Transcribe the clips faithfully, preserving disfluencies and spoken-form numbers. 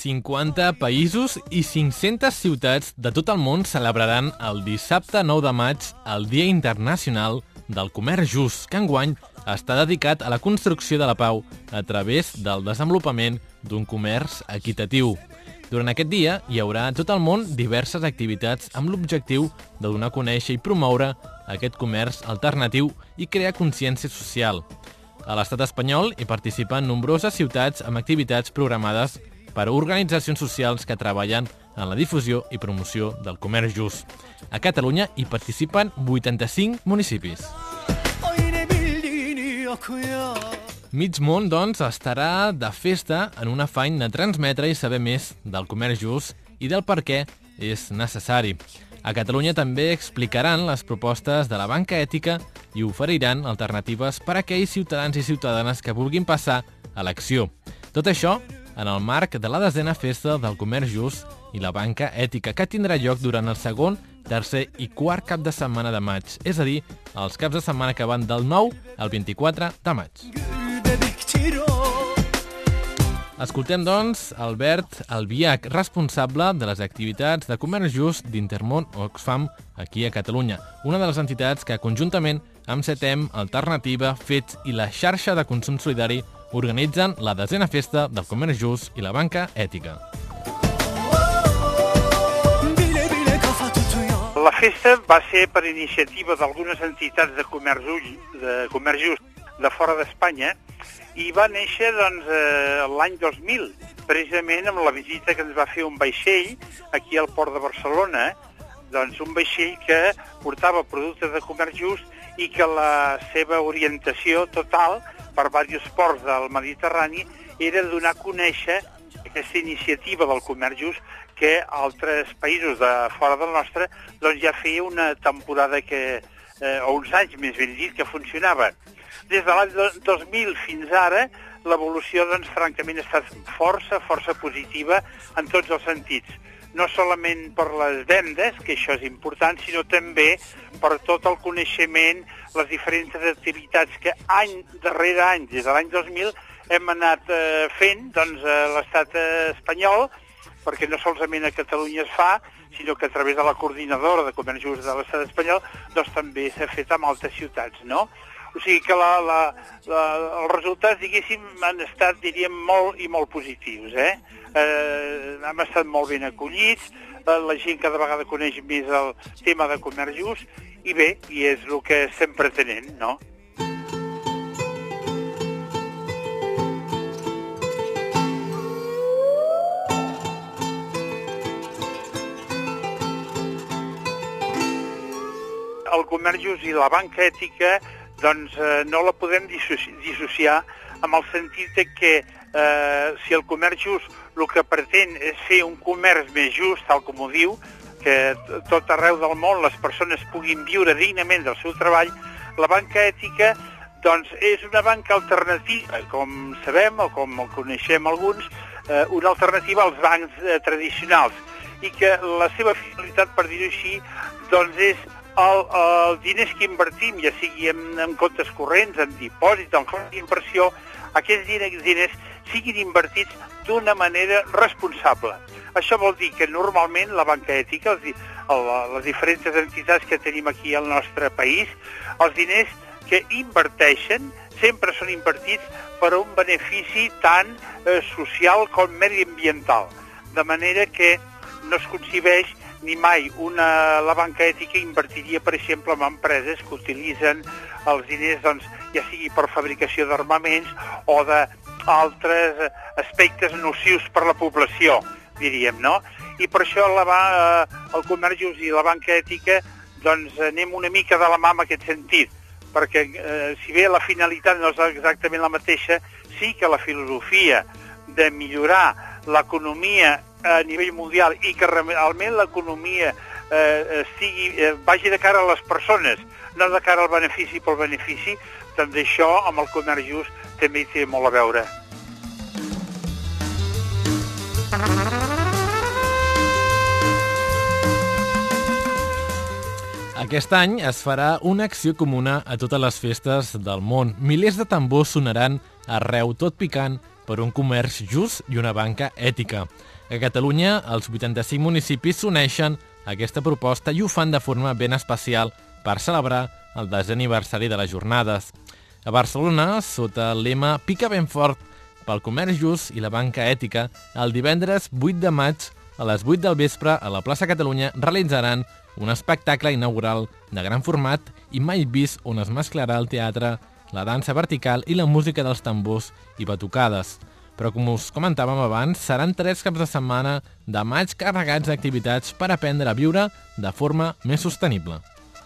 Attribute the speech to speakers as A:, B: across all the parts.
A: cinquanta països i cinc-centes ciutats de tot el món celebraran el dissabte nou de maig el Dia Internacional del Comerç Just, que enguany està dedicat a la construcció de la pau a través del desenvolupament d'un comerç equitatiu. Durant aquest dia hi haurà a tot el món diverses activitats amb l'objectiu de donar a conèixer i promoure aquest comerç alternatiu i crear consciència social. A l'estat espanyol hi participen nombroses ciutats amb activitats programades per a organitzacions socials que treballen en la difusió i promoció del comerç just. A Catalunya hi participen vuitanta-cinc municipis. Mig món, doncs, estarà de festa en un afany de transmetre i saber més del comerç just i del per què és necessari. A Catalunya també explicaran les propostes de la banca ètica i oferiran alternatives per a aquells ciutadans i ciutadanes que vulguin passar a l'acció. Tot això en el marc de la desena festa del comerç just i la banca ètica, que tindrà lloc durant el segon, tercer i quart cap de setmana de maig, és a dir, els caps de setmana que van del nou al vint-i-quatre de maig. Escoltem, doncs, Albert Albiach, responsable de les activitats de comerç just d'Intermón Oxfam aquí a Catalunya, una de les entitats que, conjuntament amb CETEM, Alternativa, Fets i la xarxa de consum solidari, organitzen la desena festa del comerç just i la banca ètica.
B: La festa va ser per iniciativa d'algunes entitats de comerç, de comerç just de fora d'Espanya i va néixer doncs, eh, l'any dos mil, precisament amb la visita que ens va fer un vaixell aquí al port de Barcelona, doncs un vaixell que portava productes de comerç just i que la seva orientació total per diversos ports del Mediterrani era donar a conèixer aquesta iniciativa del comerç just que altres països de fora del nostre doncs ja feia una temporada que, eh, o uns anys més ben dit, que funcionava. Des de l'any dos mil fins ara, l'evolució, doncs, francament, ha estat força, força positiva en tots els sentits. No solament per les vendes, que això és important, sinó també per tot el coneixement, les diferents activitats que any darrere any, des de l'any dos mil, hem anat eh, fent doncs, a l'estat espanyol, perquè no solament a Catalunya es fa, sinó que a través de la coordinadora de comerç just de l'estat espanyol doncs, també s'ha fet amb altres ciutats, no? O sigui que la, la, la, els resultats, diguéssim, han estat, diríem, molt i molt positius, eh? eh hem estat molt ben acollits, la gent cada vegada coneix més el tema de comerç just, i bé, i és el que estem pretenent, no? El comerç just i la banca ètica doncs eh, no la podem dissoci dissociar amb el sentit de que eh, si el comerç just el que pretén és fer un comerç més just, tal com ho diu, que tot arreu del món les persones puguin viure dignament del seu treball, la banca ètica doncs, és una banca alternativa, com sabem o com el coneixem alguns, eh, una alternativa als bancs eh, tradicionals, i que la seva finalitat, per dir-ho així, doncs és El, els diners que invertim, ja sigui en, en comptes corrents, en dipòsits, en fons d'inversió, aquests diners, diners siguin invertits d'una manera responsable. Això vol dir que normalment la banca ètica, els, el, les diferents entitats que tenim aquí al nostre país, els diners que inverteixen sempre són invertits per a un benefici tant eh, social com mediambiental, de manera que no es concebeix ni mai una, la banca ètica invertiria, per exemple, en empreses que utilitzen els diners, doncs, ja sigui per fabricació d'armaments o d'altres aspectes nocius per la població, diríem, no? I per això la, el comerç just i la banca ètica doncs, anem una mica de la mà en aquest sentit, perquè eh, si bé la finalitat no és exactament la mateixa, sí que la filosofia de millorar l'economia a nivell mundial i que realment l'economia eh, sigui, eh, vagi de cara a les persones, no de cara al benefici pel benefici, doncs això amb el comerç just també hi té molt a veure.
A: Aquest any es farà una acció comuna a totes les festes del món. Milers de tambors sonaran arreu, tot picant per un comerç just i una banca ètica. A Catalunya, els vuitanta-cinc municipis s'uneixen a aquesta proposta i ho fan de forma ben especial per celebrar el desè aniversari de les jornades. A Barcelona, sota el lema Pica ben fort pel comerç just i la banca ètica, el divendres vuit de maig a les vuit del vespre a la plaça Catalunya realitzaran un espectacle inaugural de gran format i mai vist on es mesclarà el teatre, la dansa vertical i la música dels tambors i batucades. Però com us comentàvem abans, seran tres caps de setmana de maig carregats d'activitats per aprendre a viure de forma més sostenible.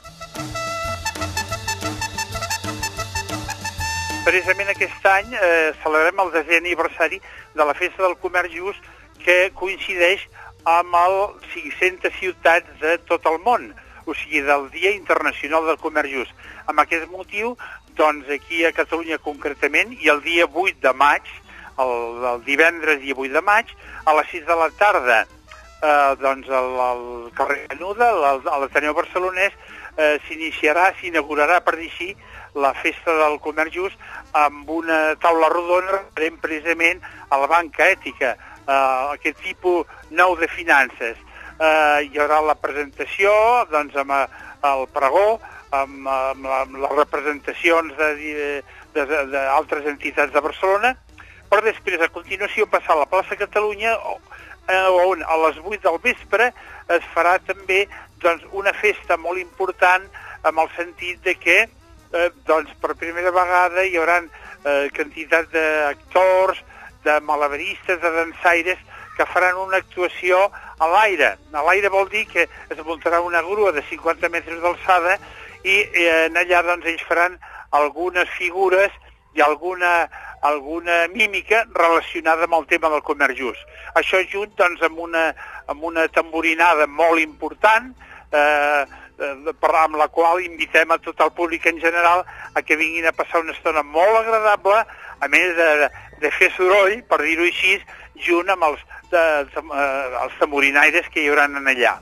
B: Precisament aquest any eh, celebrem el desè aniversari de la Festa del Comerç Just, que coincideix amb les cinc-centes ciutats de tot el món, o sigui, del Dia Internacional del Comerç Just. Amb aquest motiu, doncs aquí a Catalunya concretament, i el dia vuit de maig, el, el divendres dia vuit de maig, a les sis de la tarda, eh, doncs al, al carrer Canuda, a l'Ateneu Barcelonès, eh, s'iniciarà, s'inaugurarà, per dir així, la Festa del Comerç Just amb una taula rodona referent precisament a la banca ètica, eh, aquest tipus nou de finances. Eh, hi haurà la presentació, doncs, amb el pregó, amb, amb, amb les representacions d'altres entitats de Barcelona, per després, a continuació, passar a la plaça Catalunya, on a les vuit del vespre es farà també doncs, una festa molt important, amb el sentit de que eh, doncs, per primera vegada hi haurà eh, quantitat d'actors, de malabaristes, de dansaires, que faran una actuació a l'aire. A l'aire vol dir que es muntarà una grua de cinquanta metres d'alçada i eh, allà doncs, ells faran algunes figures i alguna, alguna mímica relacionada amb el tema del comerç just. Això junt doncs, amb, una, amb una tamborinada molt important, eh, amb la qual invitem a tot el públic en general a que vinguin a passar una estona molt agradable, a més de, de fer soroll, per dir-ho així, junt amb els, de, de, els tamborinaires que hi haurà allà.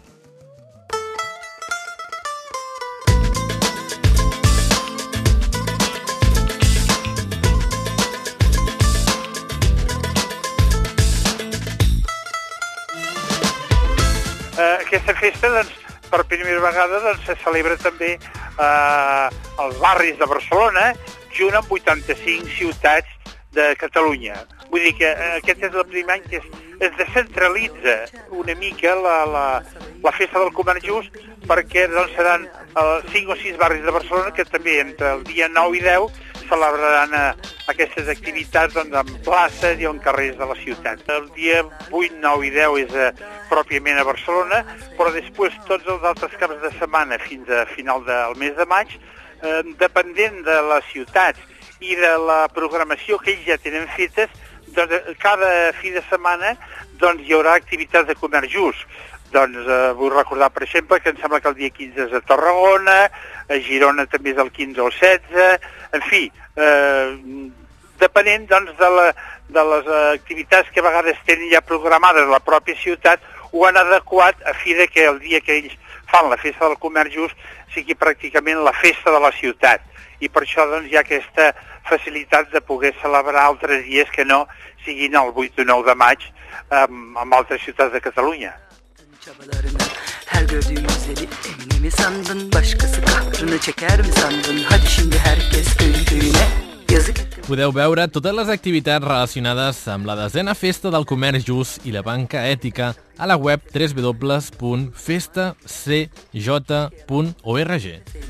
B: Aquesta festa, doncs, per primera vegada doncs, se celebra també eh, als barris de Barcelona, junt amb vuitanta-cinc ciutats de Catalunya. Vull dir que eh, aquest és el primer any que es, es descentralitza una mica la, la, la Festa del Comerç Just, perquè doncs, seran eh, cinc o sis barris de Barcelona que també entre el dia nou i deu celebraran eh, aquestes activitats doncs, en places i en carrers de la ciutat. El dia vuit, nou i deu és eh, pròpiament a Barcelona, però després tots els altres caps de setmana fins a final del mes de maig, eh, dependent de les ciutats i de la programació que ells ja tenen fetes, doncs, cada fi de setmana doncs, hi haurà activitats de comerç just. Doncs eh, vull recordar, per exemple, que em sembla que el dia quinze és a Tarragona, a Girona també és el quinze o setze, en fi, eh, depenent doncs, de, la, de les activitats que a vegades tenen ja programades a la pròpia ciutat, ho han adequat a fi de que el dia que ells fan la Festa del Comerç Just sigui pràcticament la festa de la ciutat. I per això doncs, hi ha aquesta facilitat de poder celebrar altres dies que no siguin el vuit o nou de maig um, amb altres ciutats de Catalunya.
C: Her gördüğüm güzeli emni mi sandın, başkası kahrını çeker mi sandın, hadi şimdi herkes köyün köyüne.
A: Podeu veure totes les activitats relacionades amb la desena Festa del Comerç Just i la banca ètica a la web w w w punt festa c j punt org.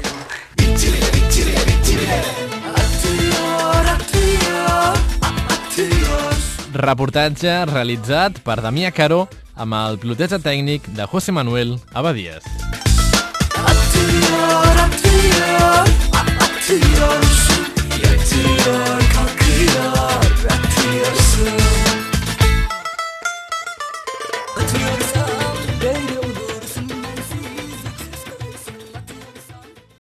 A: Reportatge realitzat per Damià Caro amb el pilotatge tècnic de José Manuel Abadías.